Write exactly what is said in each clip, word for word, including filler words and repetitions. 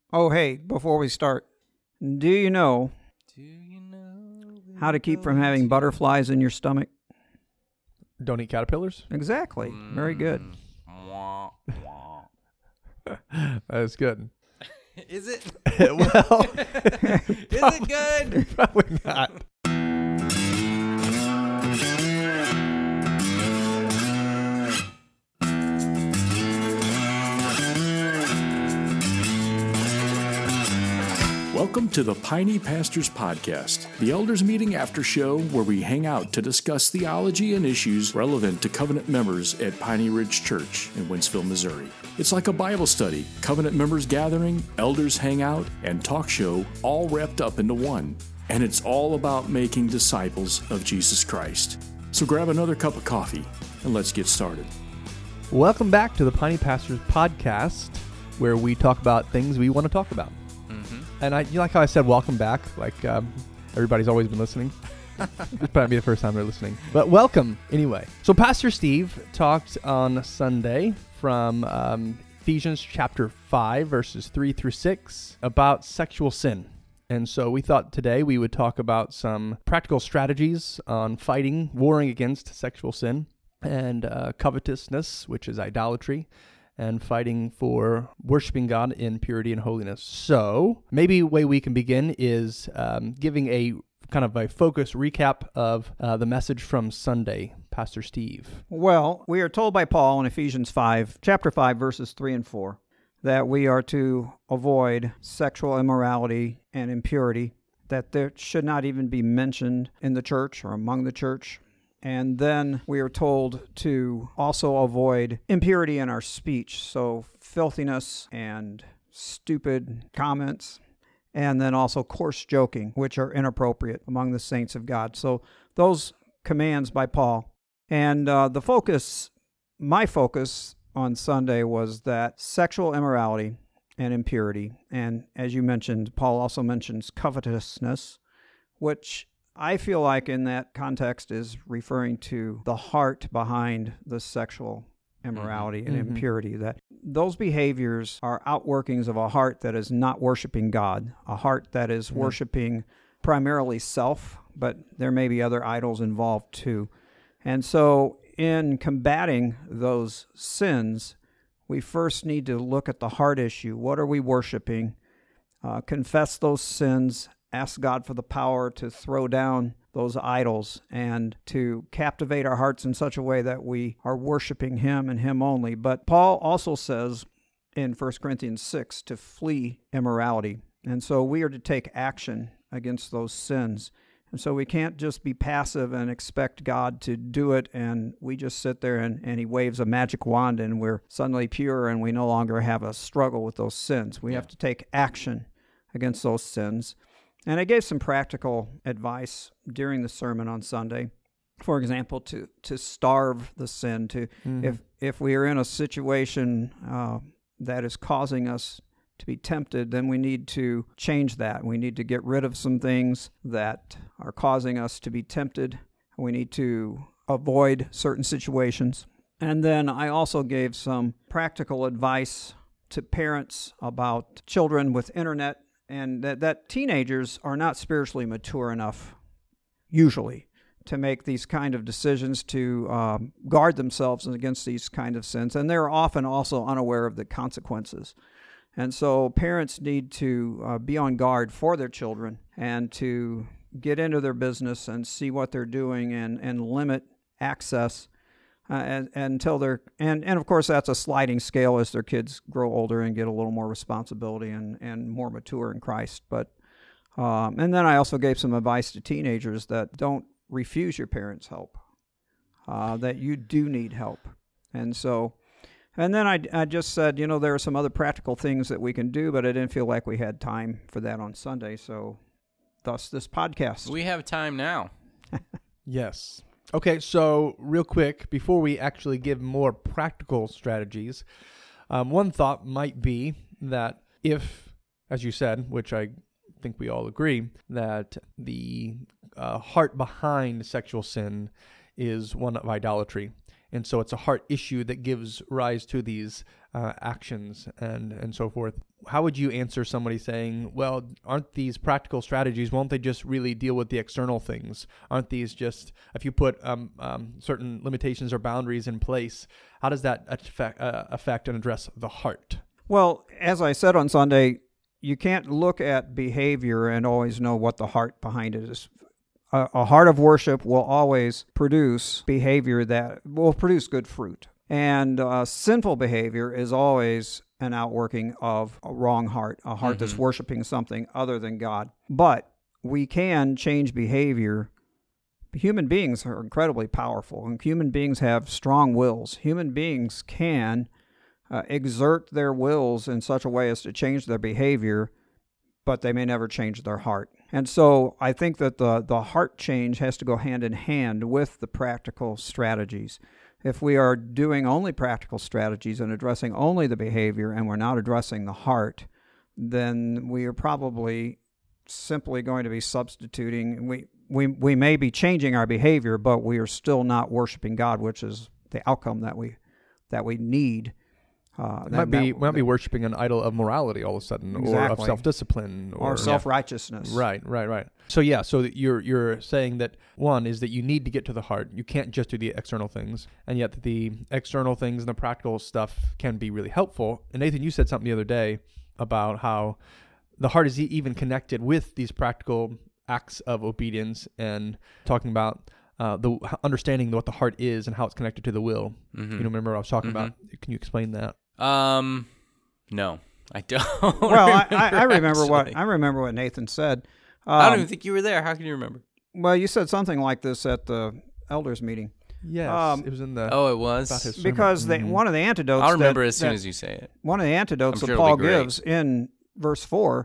Oh, hey, before we start, do you know, Do you know how to keep from having butterflies in your stomach? Don't eat caterpillars? Exactly. Very good. Wah, wah. That's good. Is it? Well, Is it good? probably not. Welcome to the Piney Pastors Podcast, the elders meeting after show where we hang out to discuss theology and issues relevant to covenant members at Piney Ridge Church in Wentzville, Missouri. It's like a Bible study, covenant members gathering, elders hang out, and talk show all wrapped up into one. And it's all about making disciples of Jesus Christ. So grab another cup of coffee and let's get started. Welcome back to the Piney Pastors Podcast, where we talk about things we want to talk about. And I, you like how I said welcome back, like um, everybody's always been listening. This might be the first time they're listening. But welcome, anyway. So Pastor Steve talked on Sunday from um, Ephesians chapter five, verses three through six, about sexual sin. And so we thought today we would talk about some practical strategies on fighting, warring against sexual sin, and uh, covetousness, which is idolatry, and fighting for worshiping God in purity and holiness. So maybe a way we can begin is um, giving a kind of a focused recap of uh, the message from Sunday. Pastor Steve. Well, we are told by Paul in Ephesians five, chapter five, verses three and four, that we are to avoid sexual immorality and impurity, that there should not even be mentioned in the church or among the church. And then we are told to also avoid impurity in our speech, so filthiness and stupid comments, and then also coarse joking, which are inappropriate among the saints of God. So those commands by Paul. And uh, the focus, my focus on Sunday was that sexual immorality and impurity, and as you mentioned, Paul also mentions covetousness, which I feel like in that context is referring to the heart behind the sexual immorality mm-hmm. and mm-hmm. impurity, that those behaviors are outworkings of a heart that is not worshiping God, a heart that is mm-hmm. worshiping primarily self, but there may be other idols involved too. And so in combating those sins, we first need to look at the heart issue. What are we worshiping? Uh, confess those sins. Ask God for the power to throw down those idols and to captivate our hearts in such a way that we are worshiping Him and Him only. But Paul also says in First Corinthians six to flee immorality. And so we are to take action against those sins. And so we can't just be passive and expect God to do it, and we just sit there and, and He waves a magic wand and we're suddenly pure and we no longer have a struggle with those sins. We yeah. have to take action against those sins. And I gave some practical advice during the sermon on Sunday. For example, to, to starve the sin. To mm-hmm. if if we are in a situation uh, that is causing us to be tempted, then we need to change that. We need to get rid of some things that are causing us to be tempted. We need to avoid certain situations. And then I also gave some practical advice to parents about children with internet, and that, that teenagers are not spiritually mature enough, usually, to make these kind of decisions, to um, guard themselves against these kind of sins. And they're often also unaware of the consequences. And so parents need to uh, be on guard for their children and to get into their business and see what they're doing and, and limit access uh, and, and until they're, and, and of course that's a sliding scale as their kids grow older and get a little more responsibility and, and more mature in Christ. But um, and then I also gave some advice to teenagers that don't refuse your parents' help, uh, that you do need help. And so, and then I, I just said, you know, there are some other practical things that we can do, but I didn't feel like we had time for that on Sunday, so thus this podcast. We have time now. Yes. Okay, so real quick, before we actually give more practical strategies, um, one thought might be that if, as you said, which I think we all agree, that the uh, heart behind sexual sin is one of idolatry. And so it's a heart issue that gives rise to these uh, actions and, and so forth. How would you answer somebody saying, well, aren't these practical strategies, won't they just really deal with the external things? Aren't these just, if you put um, um, certain limitations or boundaries in place, how does that affect, uh, affect and address the heart? Well, as I said on Sunday, you can't look at behavior and always know what the heart behind it is. A, a heart of worship will always produce behavior that will produce good fruit. And uh, sinful behavior is always an outworking of a wrong heart, a heart mm-hmm. that's worshiping something other than God. But we can change behavior. Human beings are incredibly powerful, and human beings have strong wills. Human beings can uh, exert their wills in such a way as to change their behavior, but they may never change their heart. And so I think that the, the heart change has to go hand in hand with the practical strategies. If we are doing only practical strategies and addressing only the behavior and we're not addressing the heart, then we are probably simply going to be substituting. We, we, we may be changing our behavior, but we are still not worshiping God, which is the outcome that we that we need. Uh, it that, might be that, might be worshiping an idol of morality all of a sudden, exactly. or of self-discipline, or, or self-righteousness. Right, right, right. So yeah, so you're you're saying that one is that you need to get to the heart. You can't just do the external things, and yet the external things and the practical stuff can be really helpful. And Nathan, you said something the other day about how the heart is even connected with these practical acts of obedience, and talking about Uh, the understanding what the heart is and how it's connected to the will. Mm-hmm. You remember what I was talking mm-hmm. about? Can you explain that? Um, no, I don't. Well, remember I, I remember actually. what I remember what Nathan said. Um, I don't even think you were there. How can you remember? Well, you said something like this at the elders meeting. Yes, Um, it was in the. Oh, it was about his sermon. Because they, Mhm. one of the antidotes I'll remember that, as soon that- as you say it. one of the antidotes I'm that sure it'll Paul be great. gives in verse four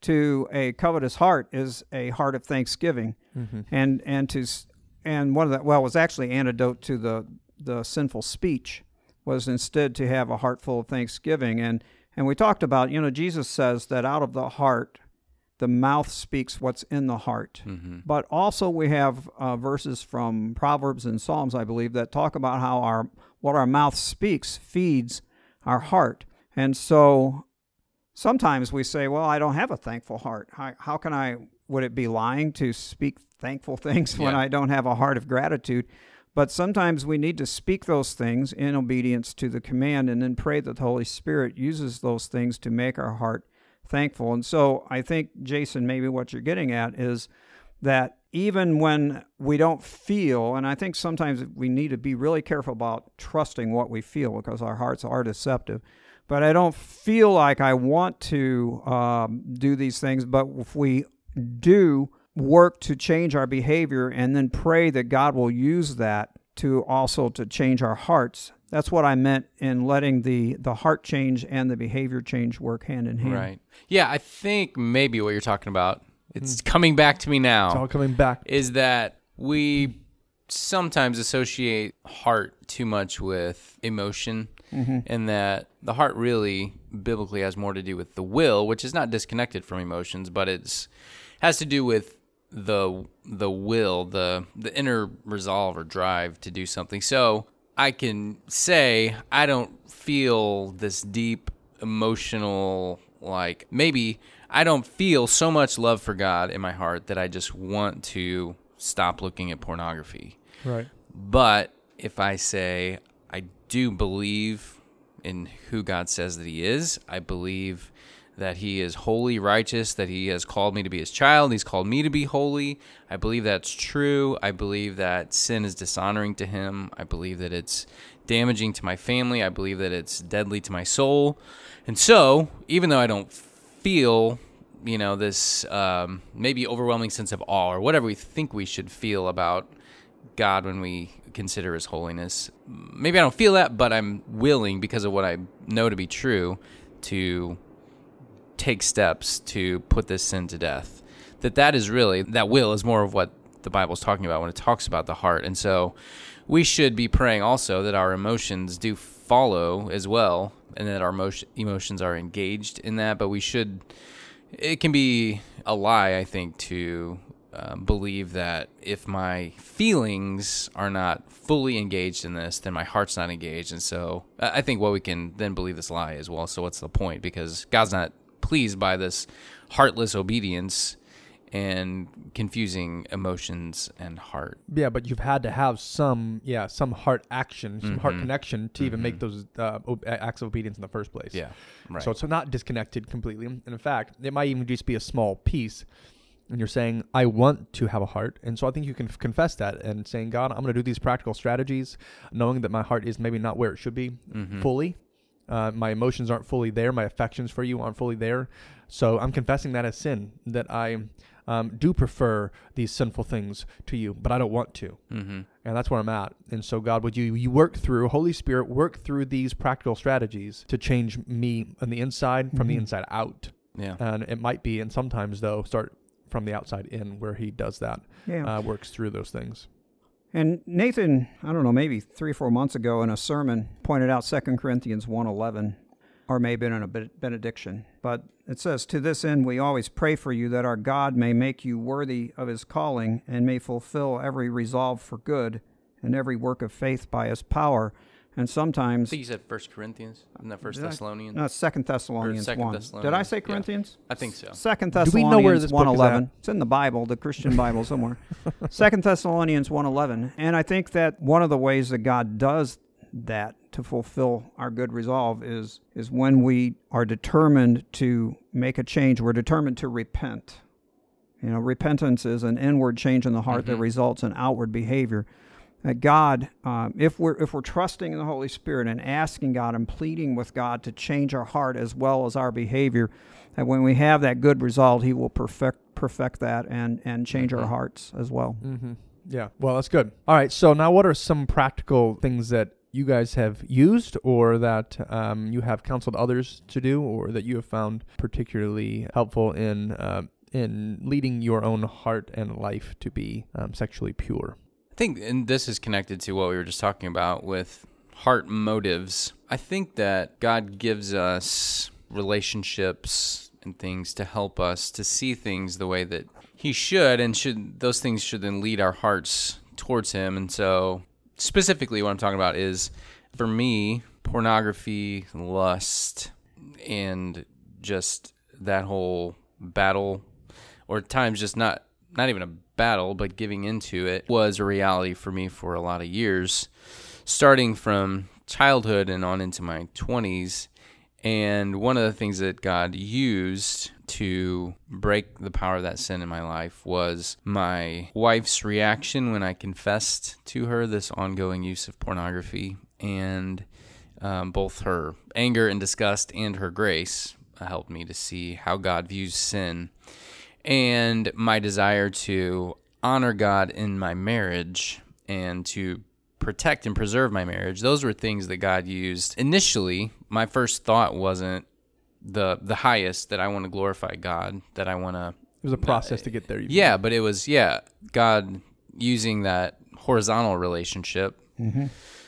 to a covetous heart is a heart of thanksgiving, Mhm. and and to s- and one of the well it was actually antidote to the the sinful speech was instead to have a heart full of thanksgiving, and and we talked about, you know, Jesus says that out of the heart the mouth speaks what's in the heart. Mm-hmm. But also we have uh, verses from Proverbs and Psalms, I believe, that talk about how our what our mouth speaks feeds our heart. And so sometimes we say, well, I don't have a thankful heart. How, how can I, would it be lying to speak thankful things when Yeah. I don't have a heart of gratitude? But sometimes we need to speak those things in obedience to the command and then pray that the Holy Spirit uses those things to make our heart thankful. And so I think, Jason, maybe what you're getting at is that even when we don't feel, and I think sometimes we need to be really careful about trusting what we feel because our hearts are deceptive, but I don't feel like I want to um, do these things, but if we do work to change our behavior and then pray that God will use that to also to change our hearts. That's what I meant in letting the, the heart change and the behavior change work hand in hand. Right. Yeah, I think maybe what you're talking about, it's mm. coming back to me now. It's all coming back. Is that we sometimes associate heart too much with emotion, mm-hmm. and that the heart really biblically has more to do with the will, which is not disconnected from emotions, but it's has to do with the the will, the the inner resolve or drive to do something. So I can say I don't feel this deep emotional, like maybe I don't feel so much love for God in my heart that I just want to stop looking at pornography. Right. But if I say I do believe in who God says that he is, I believe that he is holy, righteous, that he has called me to be his child, he's called me to be holy. I believe that's true. I believe that sin is dishonoring to him. I believe that it's damaging to my family. I believe that it's deadly to my soul. And so, even though I don't feel, you know, this um, maybe overwhelming sense of awe or whatever we think we should feel about God when we consider his holiness, maybe I don't feel that, but I'm willing, because of what I know to be true, to take steps to put this sin to death. That that is really, that will is more of what the Bible's talking about when it talks about the heart. And so we should be praying also that our emotions do follow as well, and that our emotion, emotions are engaged in that. But we should, it can be a lie, I think, to uh, believe that if my feelings are not fully engaged in this, then my heart's not engaged. And so I think what we can then believe this lie as well. So what's the point? Because God's not pleased by this heartless obedience and confusing emotions and heart. Yeah, but you've had to have some, yeah, some heart action, some Mm-hmm. heart connection to mm-hmm. even make those uh, ob- acts of obedience in the first place. Yeah, right. So it's not disconnected completely. And in fact, it might even just be a small piece. And you're saying, I want to have a heart. And so I think you can f- confess that and saying, God, I'm going to do these practical strategies, knowing that my heart is maybe not where it should be Mm-hmm. fully. Uh, my emotions aren't fully there. My affections for you aren't fully there. So I'm confessing that as sin, that I um, do prefer these sinful things to you, but I don't want to. Mm-hmm. And that's where I'm at. And so God, would you, you work through, Holy Spirit, work through these practical strategies to change me on the inside from Mm-hmm. the inside out. Yeah. And it might be, and sometimes though, start from the outside in where he does that, Yeah. uh, works through those things. And Nathan, I don't know, maybe three or four months ago in a sermon, pointed out Second Corinthians one eleven, or maybe in a benediction. But it says, to this end we always pray for you, that our God may make you worthy of his calling, and may fulfill every resolve for good and every work of faith by his power. And I sometimes... think you said First Corinthians, isn't that First Did I- Thessalonians? No, Second Thessalonians Second one. Thessalonians, Did I say yeah. Corinthians? I think so. Second Do we know where Thessalonians this book one is eleven. at? It's in the Bible, the Christian Bible somewhere. Second Thessalonians one eleven. And I think that one of the ways that God does that to fulfill our good resolve is is when we are determined to make a change. We're determined to repent. You know, repentance is an inward change in the heart Mm-hmm. that results in outward behavior. That God, um, if we're if we're trusting in the Holy Spirit and asking God and pleading with God to change our heart as well as our behavior, that when we have that good result, He will perfect perfect that and and change Mm-hmm. our hearts as well. Mm-hmm. Yeah. Well, that's good. All right. So now what are some practical things that you guys have used or that um, you have counseled others to do or that you have found particularly helpful in uh, in leading your own heart and life to be um, sexually pure? I think, and this is connected to what we were just talking about with heart motives. I think that God gives us relationships and things to help us to see things the way that He should, and should those things should then lead our hearts towards Him. And so, specifically, what I'm talking about is, for me, pornography, lust, and just that whole battle, or at times just not not even a battle, but giving into it, was a reality for me for a lot of years, starting from childhood and on into my twenties. And one of the things that God used to break the power of that sin in my life was my wife's reaction when I confessed to her this ongoing use of pornography, and um, both her anger and disgust and her grace helped me to see how God views sin. And my desire to honor God in my marriage and to protect and preserve my marriage, those were things that God used. Initially, my first thought wasn't the the highest, that I want to glorify God, that I want to... It was a process uh, to get there. Yeah, but it was, yeah, God using that horizontal relationship Mm-hmm.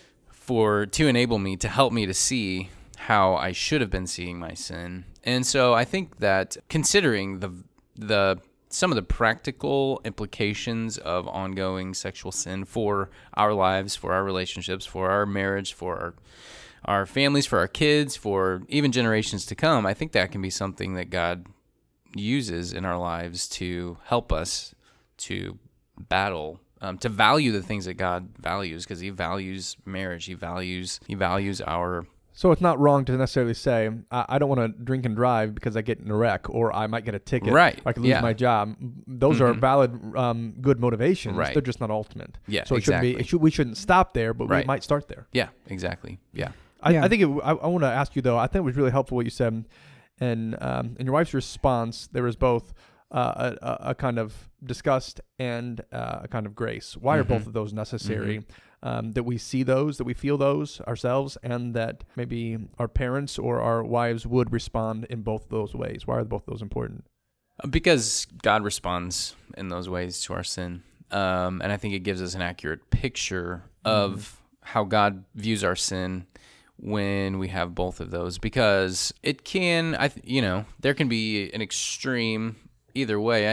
for to enable me, to help me to see how I should have been seeing my sin. And so I think that considering the the some of the practical implications of ongoing sexual sin for our lives, for our relationships, for our marriage, for our our families, for our kids, for even generations to come, I think that can be something that God uses in our lives to help us to battle, um, to value the things that God values, because He values marriage, He values He values our... So it's not wrong to necessarily say, I, I don't want to drink and drive because I get in a wreck, or I might get a ticket, right? Or I could lose yeah. my job. Those mm-hmm. are valid, um, good motivations. Right. They're just not ultimate. Yeah, so it exactly. shouldn't be. It should, we shouldn't stop there, but right. we might start there. Yeah, exactly. Yeah. I, Yeah. I think it, I, I want to ask you though. I think it was really helpful what you said, and um, in your wife's response, there was both uh, a, a kind of disgust and uh, a kind of grace. Why mm-hmm. are both of those necessary? Mm-hmm. Um, that we see those, that we feel those ourselves, and that maybe our parents or our wives would respond in both those ways. Why are both those important? Because God responds in those ways to our sin. Um, and I think it gives us an accurate picture of mm-hmm. how God views our sin when we have both of those. Because it can, I th- you know, there can be an extreme either way. I think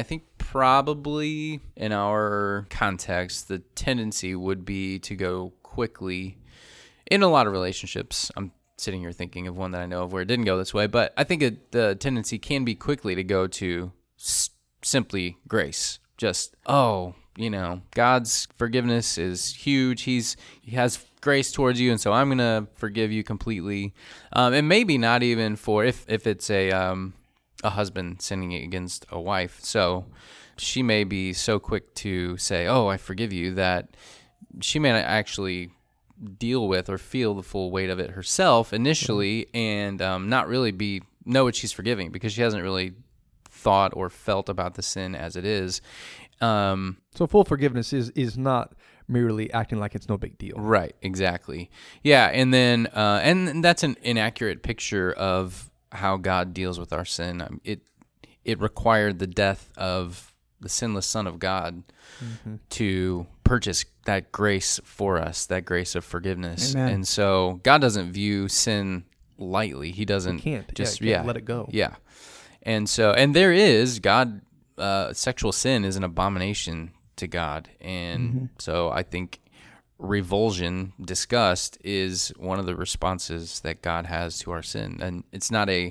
probably in our context, the tendency would be to go quickly in a lot of relationships. I'm sitting here thinking of one that I know of where it didn't go this way, but I think it, the tendency can be quickly to go to s- simply grace. Just, oh, you know, God's forgiveness is huge. He's He has grace towards you, and so I'm going to forgive you completely. Um, and maybe not even for, if, if it's a um, a husband sinning against a wife. So she may be so quick to say, oh, I forgive you, that she may not actually deal with or feel the full weight of it herself initially, and um, not really be know what she's forgiving, because she hasn't really thought or felt about the sin as it is. Um, so full forgiveness is is not merely acting like it's no big deal. Right, exactly. Yeah, and then uh, and that's an inaccurate picture of how God deals with our sin. Um, it it required the death of the sinless Son of God mm-hmm. to purchase that grace for us, that grace of forgiveness. Amen. And so God doesn't view sin lightly. He doesn't he can't. just yeah, he can't yeah, let it go. Yeah. And so and there is God uh, sexual sin is an abomination to God. And mm-hmm. so I think revulsion, disgust, is one of the responses that God has to our sin. And it's not a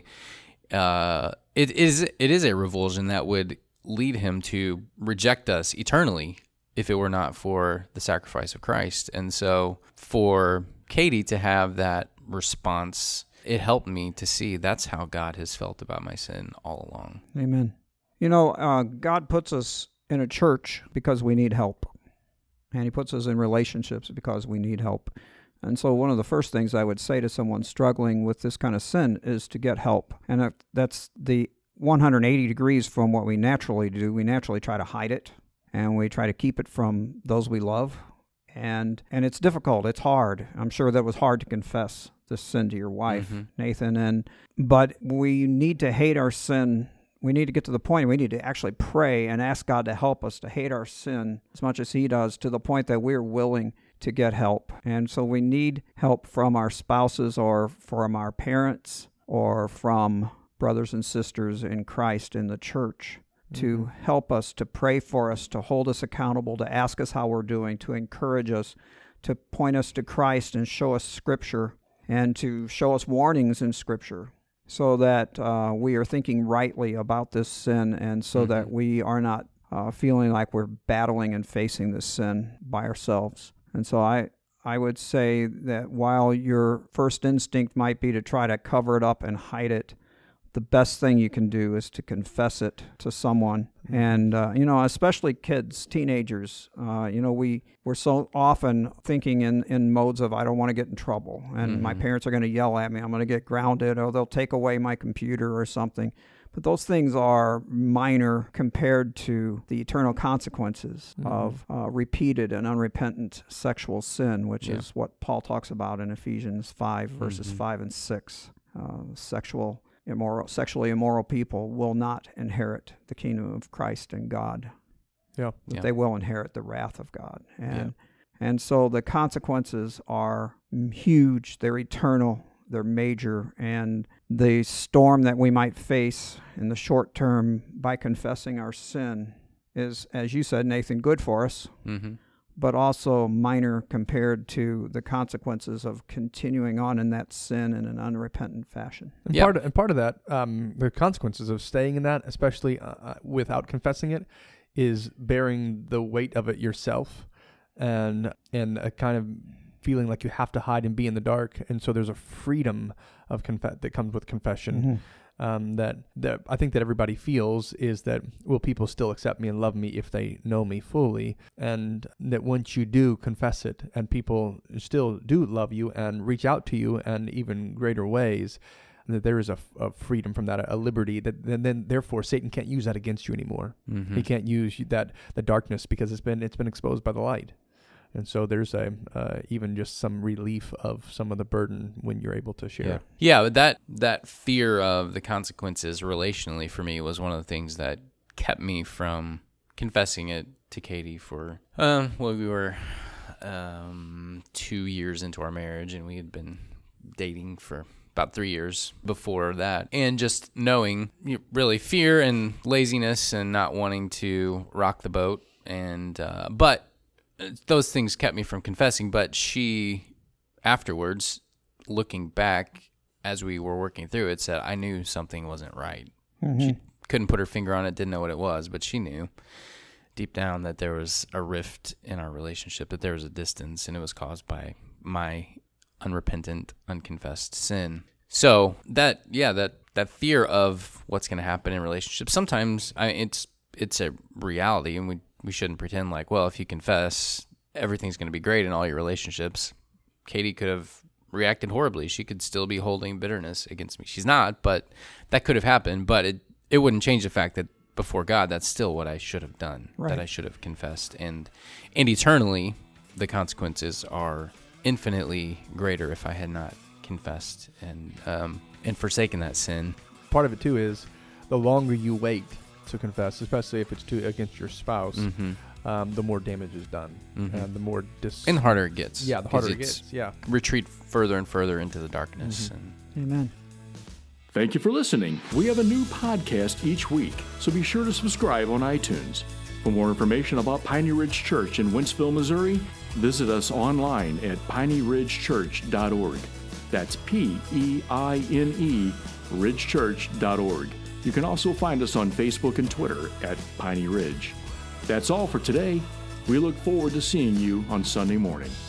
uh, it is it is a revulsion that would lead him to reject us eternally if it were not for the sacrifice of Christ. And so for Katie to have that response, it helped me to see that's how God has felt about my sin all along. Amen. You know, uh, God puts us in a church because we need help. And he puts us in relationships because we need help. And so one of the first things I would say to someone struggling with this kind of sin is to get help. And that's the one hundred eighty degrees from what we naturally do. We naturally try to hide it, and we try to keep it from those we love. And and it's difficult. It's hard. I'm sure that was hard to confess this sin to your wife, mm-hmm. Nathan. And but we need to hate our sin. We need to get to the point we need to actually pray and ask God to help us to hate our sin as much as he does, to the point that we're willing to get help. And so we need help from our spouses, or from our parents, or from brothers and sisters in Christ in the church, to mm-hmm. help us, to pray for us, to hold us accountable, to ask us how we're doing, to encourage us, to point us to Christ and show us Scripture, and to show us warnings in Scripture, so that uh, we are thinking rightly about this sin, and so mm-hmm. that we are not uh, feeling like we're battling and facing this sin by ourselves. And so I, I would say that while your first instinct might be to try to cover it up and hide it, the best thing you can do is to confess it to someone. And, uh, you know, especially kids, teenagers, uh, you know, we, we're so often thinking in, in modes of, I don't want to get in trouble, and mm-hmm. my parents are going to yell at me, I'm going to get grounded, or they'll take away my computer or something. But those things are minor compared to the eternal consequences mm-hmm. of uh, repeated and unrepentant sexual sin, which yeah. is what Paul talks about in Ephesians five, verses mm-hmm. five and six. Uh, sexual Immoral, sexually immoral people will not inherit the kingdom of Christ and God. Yeah, but yeah. they will inherit the wrath of God. And yeah. and so the consequences are huge. They're eternal. They're major. And the storm that we might face in the short term by confessing our sin is, as you said, Nathan, good for us. Mm-hmm. But also minor compared to the consequences of continuing on in that sin in an unrepentant fashion. And, yep. part, of, and part of that, um, the consequences of staying in that, especially uh, without confessing it, is bearing the weight of it yourself, and and a kind of feeling like you have to hide and be in the dark. And so there's a freedom of conf- that comes with confession. Mm-hmm. Um, that, that I think that everybody feels, is that, will people still accept me and love me if they know me fully? And that once you do confess it, and people still do love you and reach out to you in even greater ways, that there is a, a freedom from that, a liberty, that and then therefore Satan can't use that against you anymore. Mm-hmm. He can't use that the darkness, because it's been it's been exposed by the light. And so there's a uh, even just some relief of some of the burden when you're able to share. Yeah, yeah, but that that fear of the consequences relationally for me was one of the things that kept me from confessing it to Katie for, um, well, we were um, two years into our marriage, and we had been dating for about three years before that. And just knowing you know, really fear and laziness and not wanting to rock the boat. And, uh, but those things kept me from confessing. But she, afterwards, looking back as we were working through it, said, I knew something wasn't right. Mm-hmm. She couldn't put her finger on it, didn't know what it was, but she knew deep down that there was a rift in our relationship, that there was a distance, and it was caused by my unrepentant, unconfessed sin. So that, yeah, that, that fear of what's going to happen in relationships, sometimes I, it's it's a reality, and we, we shouldn't pretend like, well, if you confess, everything's going to be great in all your relationships. Katie could have reacted horribly. She could still be holding bitterness against me. She's not, but that could have happened. But it, it wouldn't change the fact that before God, that's still what I should have done, right. That I should have confessed. And and eternally, the consequences are infinitely greater if I had not confessed and um, and forsaken that sin. Part of it, too, is the longer you wait to confess, especially if it's to against your spouse, mm-hmm. um, the more damage is done. Mm-hmm. And the more dis- And the harder it gets. Yeah, the harder it gets, yeah. Retreat further and further into the darkness. Mm-hmm. And Amen. Thank you for listening. We have a new podcast each week, so be sure to subscribe on iTunes. For more information about Piney Ridge Church in Wentzville, Missouri, visit us online at piney ridge church dot org. That's P E I N E, ridge church dot org. You can also find us on Facebook and Twitter at Piney Ridge. That's all for today. We look forward to seeing you on Sunday morning.